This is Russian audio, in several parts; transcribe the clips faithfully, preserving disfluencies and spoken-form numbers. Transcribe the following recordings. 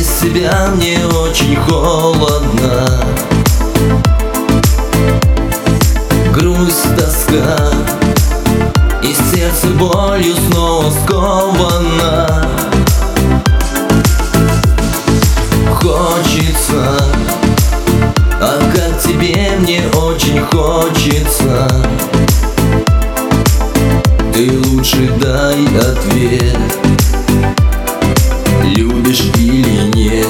без тебя мне очень холодно. Грусть, тоска, и сердце болью снова сковано. Хочется, а как тебе мне очень хочется. Ты лучше дай ответ, любишь или нет.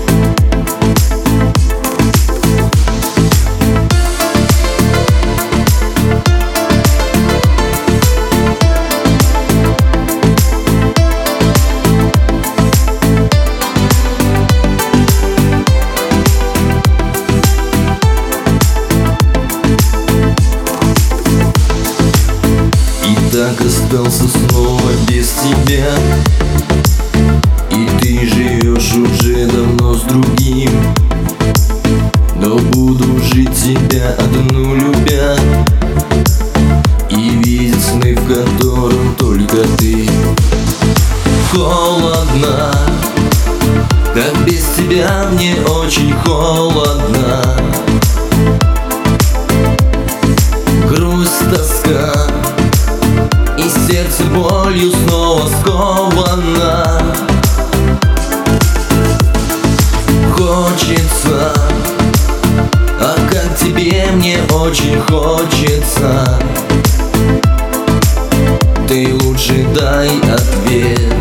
Так остался снова без тебя, и ты живешь уже давно с другим. Но буду жить тебя одну любя, и видеть сны, в которых только ты. Холодно, как без тебя мне очень холодно. Грусть, тоска, и сердце болью снова сковано. Хочется, а как тебе мне очень хочется. Ты лучше дай ответ,